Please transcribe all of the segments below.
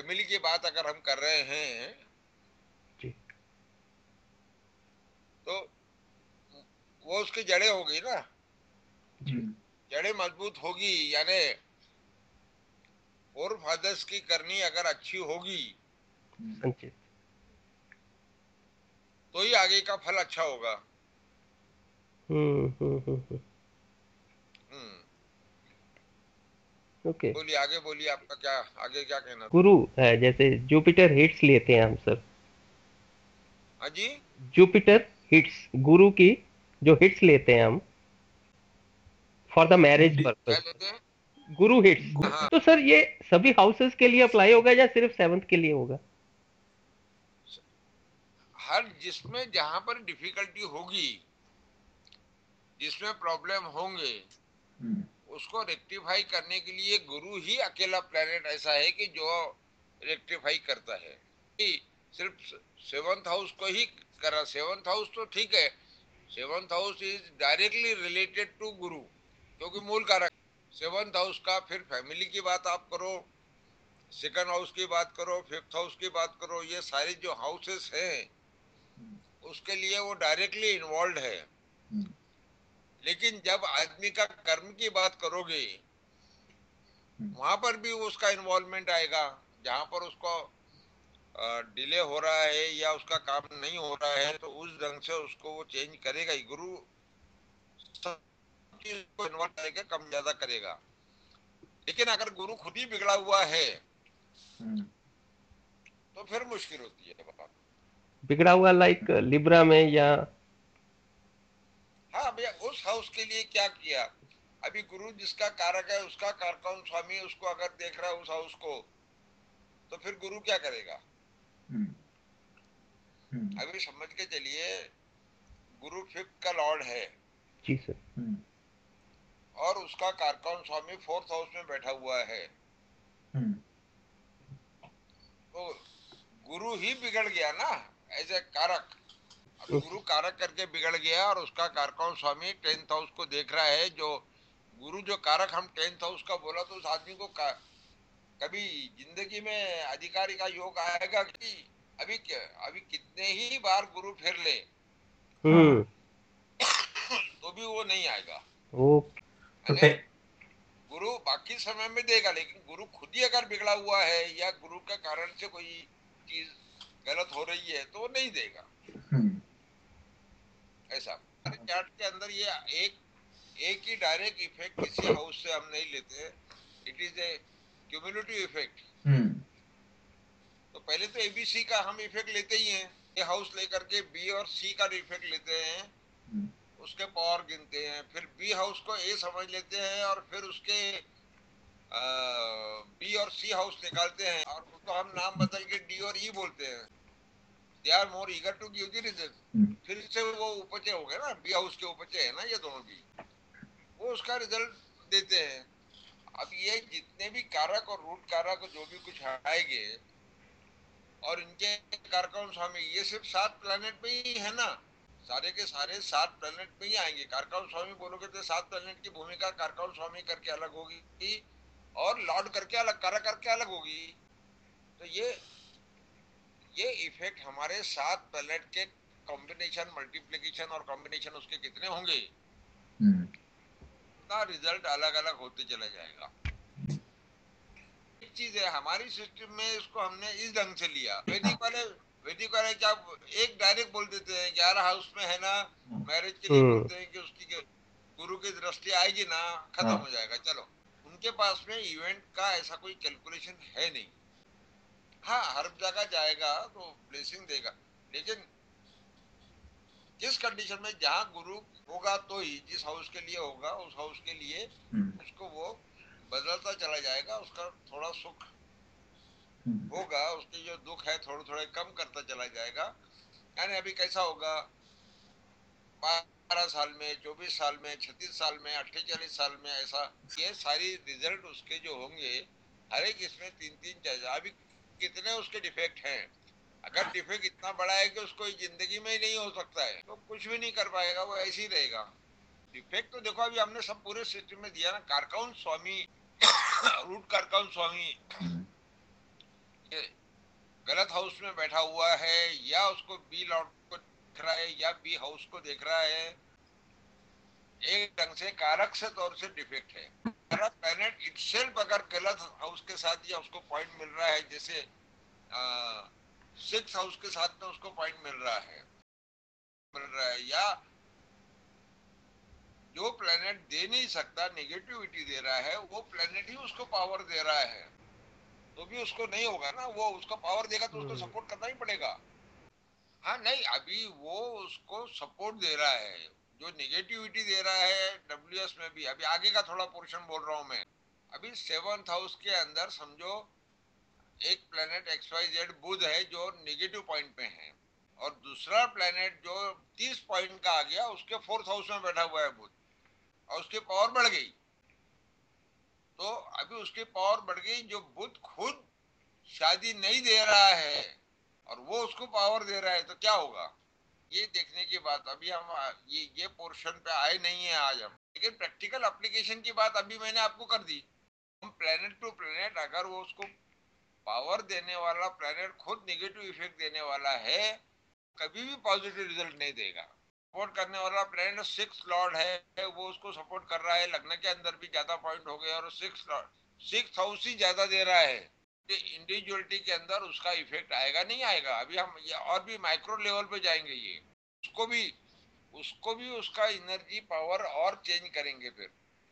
Family की बात अगर हम कर रहे हैं जी तो वो उसकी जड़ें होगी ना, जी जड़ें मजबूत होगी, यानी फोर फादर्स की करनी अगर अच्छी होगी संचित। तो ही आगे का फल अच्छा होगा। हम्म। हम्म। ओके। बोलिए, आगे बोलिए, आपका क्या आगे क्या कहना था? गुरु है, जैसे जुपिटर हिट्स लेते हैं हम सर। हाँ जी। जुपिटर हिट्स, गुरु की जो हिट्स लेते हैं हम फॉर द मैरिज क्या पर्पस, लेते हैं? गुरु हिट्स। हाँ, तो सर ये सभी हाउसेस के लिए अप्लाई होगा या सिर्फ सेवंथ के लिए होगा? हर जिसमें जहां पर डिफिकल्टी होगी, जिसमें प्रॉब्लम होंगे, उसको रेक्टिफाई करने के लिए गुरु ही अकेला प्लेनेट ऐसा है कि जो रेक्टिफाई करता है। कि सिर्फ सेवंथ हाउस को ही करा, सेवंथ हाउस तो ठीक है, seventh house is directly related to Guru, क्योंकि मूल कारक सेवंथ हाउस का। फिर फैमिली की बात आप करो, सेकंड हाउस की बात करो, फिफ्थ हाउस की बात करो, ये सारी जो हाउसेस हैं उसके लिए वो डायरेक्टली इन्वॉल्व है। लेकिन जब आदमी का कर्म की बात करोगे, वहां पर भी उसका इन्वॉल्वमेंट आएगा। जहां पर उसको डिले हो रहा है या उसका काम नहीं हो रहा है, तो उस ढंग से उसको वो चेंज करेगा ही। गुरु सब चीज को इन्वॉल्व करेगा, कम ज्यादा करेगा। लेकिन अगर गुरु खुद ही बिगड़ा हुआ है तो फिर मुश्किल होती है बात। बिगड़ा हुआ लाइक लिब्रा में या? हाँ भैया, उस हाउस के लिए क्या किया? अभी गुरु जिसका कारक है, उसका कारकौन स्वामी उसको अगर देख रहा है उस हाउस को, तो फिर गुरु क्या करेगा? अभी समझ के चलिए, गुरु फिफ्थ का लॉर्ड है जी सर। और उसका कारकौन स्वामी फोर्थ हाउस में बैठा हुआ है, तो गुरु ही बिगड़ गया ना एज ए कारक। अभी गुरु कारक करके बिगड़ गया और उसका कारकौन स्वामी टेंथ हाउस को देख रहा है। जो गुरु जो कारक हम टेंथ हाउस का बोला, तो उस आदमी को कभी जिंदगी में अधिकारी का योग आएगा कि? अभी अभी कितने ही बार गुरु फिर ले हम्म। तो भी वो नहीं आएगा। ओके। यानी गुरु बाकी समय में देगा, लेकिन गुरु खुद ही अगर बिगड़ा हुआ है या गुरु के कारण से कोई चीज गलत हो रही है तो वो नहीं देगा। ऐसा हमारे चार्ट के अंदर ये एक ही डायरेक्ट इफेक्ट किसी हाउस से हम नहीं लेते। It is a cumulative effect. तो पहले तो एबीसी का हम इफेक्ट लेते ही हैं, ए हाउस लेकर के बी और सी का इफेक्ट लेते हैं, उसके पावर गिनते हैं, फिर बी हाउस को ए समझ लेते हैं और फिर उसके बी और सी हाउस निकालते हैं और उसको हम नाम बदल के डी और ई बोलते हैं। They are more eager to give the result. फिर से वो उपचे हो गए ना, बी हाउस के उपचे है ना ये दोनों भी, वो उसका रिजल्ट देते हैं। अब ये जितने भी कारक और रूट कारक जो भी कुछ आएंगे और इनके कारकौन स्वामी, ये सिर्फ 7 प्लेनेट पे ही है ना, सारे के सारे 7 प्लेनेट पे ही आएंगे। कारकौन स्वामी बोलोगे तो 7 प्लेनेट की भूमिका कारकौन स्वामी करके अलग होगी और लॉर्ड करके अलग, कारक करके अलग होगी। तो ये इफेक्ट हमारे 7 प्लेनेट के कॉम्बिनेशन, मल्टीप्लीकेशन और कॉम्बिनेशन उसके कितने होंगे, उतना रिजल्ट अलग अलग होते चला जाएगा। एक चीज है हमारी सिस्टम में, इसको हमने इस ढंग से लिया। वैदिक वाले क्या एक डायरेक्ट बोल देते हैं 11 हाउस में है ना, मैरिज के लिए हम्म। बोलते हैं कि उसकी गुरु की दृष्टि आएगी ना, खत्म हो जाएगा। चलो, उनके पास में इवेंट का ऐसा कोई कैलकुलेशन है नहीं। हाँ, हर जगह जाएगा तो ब्लेसिंग देगा, लेकिन जिस कंडीशन में जहां गुरु होगा तो ही, जिस हाउस के लिए होगा उस हाउस के लिए उसको वो बदलता चला जाएगा। उसका थोड़ा सुख होगा, उसके जो दुख है थोड़े थोड़े कम करता चला जाएगा। यानी अभी कैसा होगा, 12 साल में, 24 साल में, 36 साल में, 48 साल में, ऐसा ये सारी रिजल्ट उसके जो होंगे, हर एक इसमें 3-3 चाहिए। अभी कितने उसके डिफेक्ट हैं, अगर डिफेक्ट इतना बड़ा है कि उसको जिंदगी में ही नहीं हो सकता है तो कुछ भी नहीं कर पाएगा, वो ऐसे ही रहेगा। डिफेक्ट तो देखो अभी हमने सब पूरे सिस्टम में दिया ना, कारकौन स्वामी रूट कारकौन स्वामी, ये गलत हाउस में बैठा हुआ है या उसको बी लॉर्ड को देख रहा है या बी हाउस को देख रहा है, एक ढंग से कारक से तौर से डिफेक्ट है। अगर प्लैनेट इटसेल्फ अगर गलत हाउस के साथ या उसको पॉइंट मिल रहा है, जैसे 6th हाउस के साथ में उसको पॉइंट मिल रहा है या जो प्लैनेट दे नहीं सकता, नेगेटिविटी दे रहा है, वो प्लैनेट ही उसको पावर दे रहा है, तो भी उसको नहीं होगा ना। वो उसका पावर देगा तो उसको सपोर्ट करना ही पड़ेगा। हाँ नहीं, अभी वो उसको सपोर्ट दे रहा है, जो नेगेटिविटी दे रहा है डब्ल्यूएस में भी। अभी आगे का थोड़ा पोर्शन बोल रहा हूं मैं। अभी 7th हाउस के अंदर समझो एक प्लेनेट XYZ बुध है जो नेगेटिव पॉइंट पे है, और दूसरा प्लेनेट जो 30 पॉइंट का आ गया उसके 4th हाउस में बैठा हुआ है बुध, और उसकी पावर बढ़ गई। तो अभी उसकी पावर बढ़ गई, जो बुध खुद शादी नहीं दे रहा है और वो उसको पावर दे रहा है, तो क्या होगा ये देखने की बात। अभी हम ये पोर्शन पे आए नहीं है आज हम, लेकिन प्रैक्टिकल एप्लीकेशन की बात अभी मैंने आपको कर दी। हम प्लेनेट टू प्लेनेट अगर वो उसको पावर देने वाला प्लेनेट खुद नेगेटिव इफेक्ट देने वाला है, कभी भी पॉजिटिव रिजल्ट नहीं देगा। सपोर्ट करने वाला प्लेनेट 6th लॉर्ड है, वो उसको सपोर्ट कर रहा है, लग्न के अंदर भी ज्यादा पॉइंट हो गए और 6th हाउस ही ज्यादा दे रहा है, इंडिविजुअलिटी के अंदर उसका इफेक्ट आएगा नहीं आएगा। अभी हम ये और भी माइक्रो लेवल पे जाएंगे, ये उसको भी उसका एनर्जी पावर और चेंज करेंगे फिर।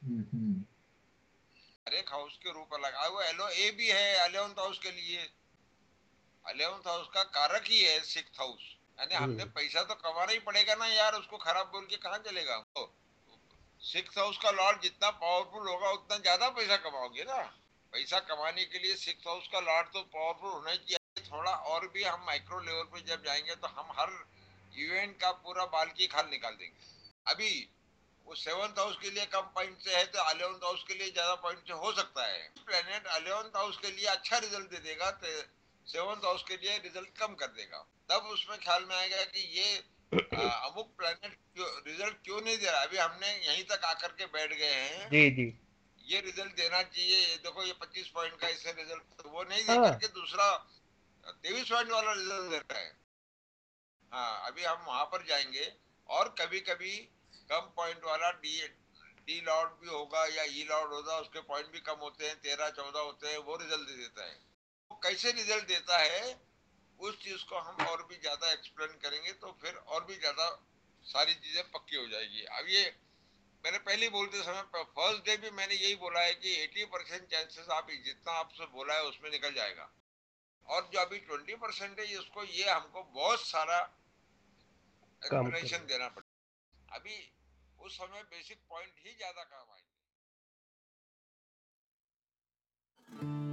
हर एक हाउस के रूप अलग। वो एलो ए भी है 11th हाउस के लिए। 11th हाउस का कारक ही है 6th हाउस, यानी हमने पैसा तो कमाना ही पड़ेगा ना यार, उसको खराब बोल के कहाँ चलेगा। तो 6th हाउस का लॉर्ड जितना पावरफुल होगा उतना ज्यादा पैसा कमाओगे ना। पैसा कमाने के लिए 6th हाउस का लॉर्ड तो पावरफुल होना ही चाहिए। थोड़ा और भी हम माइक्रो लेवल पे जब जाएंगे तो हम हर इवेंट का पूरा बाल की खाल निकाल देंगे। अभी वो 7th हाउस के लिए कम पॉइंट से है तो 11th हाउस के लिए ज्यादा पॉइंट से हो सकता है। प्लेनेट 11th हाउस के लिए अच्छा रिजल्ट दे देगा तो 7th हाउस के लिए रिजल्ट कम कर देगा। तब उसमें ख्याल में आएगा कि ये अमुक प्लेनेट रिजल्ट क्यों नहीं दे रहा। अभी हमने यहीं तक आकर के बैठ गए हैं, जी जी, ये रिजल्ट देना चाहिए, ये देखो ये 25 पॉइंट का इससे रिजल्ट, तो वो नहीं दे हाँ करके दूसरा 23 पॉइंट वाला रिजल्ट दे रहा है। हाँ अभी हम वहां पर जाएंगे। और कभी कभी कम पॉइंट वाला डी लॉर्ड भी होगा या ई लॉर्ड होगा, उसके पॉइंट भी कम होते हैं, 13-14 होते हैं, वो रिजल्ट दे देता है। वो कैसे रिजल्ट देता है उस चीज को हम और भी ज्यादा एक्सप्लेन करेंगे, तो फिर और भी ज्यादा सारी चीजें पक्की हो जाएगी। अब ये मैंने पहले बोलते समय फर्स्ट डे भी मैंने यही बोला है कि 80% चांसेस आप जितना आपसे बोला है उसमें निकल जाएगा, और जो अभी 20% है उसको ये हमको बहुत सारा काम एक्सप्लेनेशन करना। देना पड़ेगा। अभी उस समय बेसिक पॉइंट ही ज्यादा काम आएंगे।